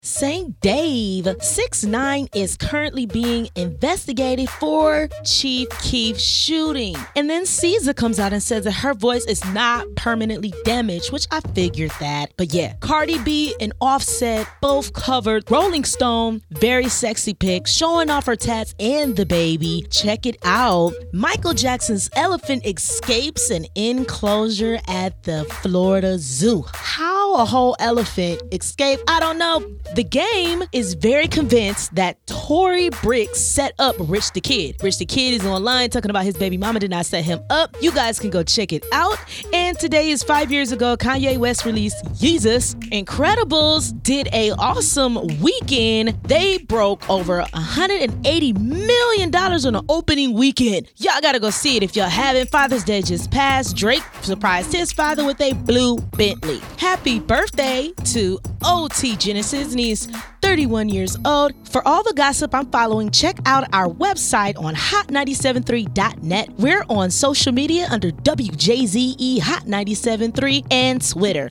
St. Dave 6ix9ine is currently being investigated for Chief Keef shooting. And then SZA comes out and says that her voice is not permanently damaged, which I figured that. But yeah, Cardi B and Offset both covered Rolling Stone very sexy pics showing off her tats and the baby. Check it out. Michael Jackson's elephant escapes an enclosure at the Florida Zoo. How a whole elephant escaped, I don't know. The Game is very convinced that Tory Bricks set up Rich the Kid. Rich the Kid is online talking about his baby mama did not set him up. You guys can go check it out. And today is 5 years ago, Kanye West released Yeezus. Incredibles did a awesome weekend. They broke over $180 million on an opening weekend. Y'all gotta go see it if y'all haven't. Father's Day just passed. Drake surprised his father with a blue Bentley. Happy birthday to OT Genesis, and he's 31 years old. For all the gossip I'm following, check out our website on hot973.net. We're on social media under WJZE Hot 97.3 and Twitter.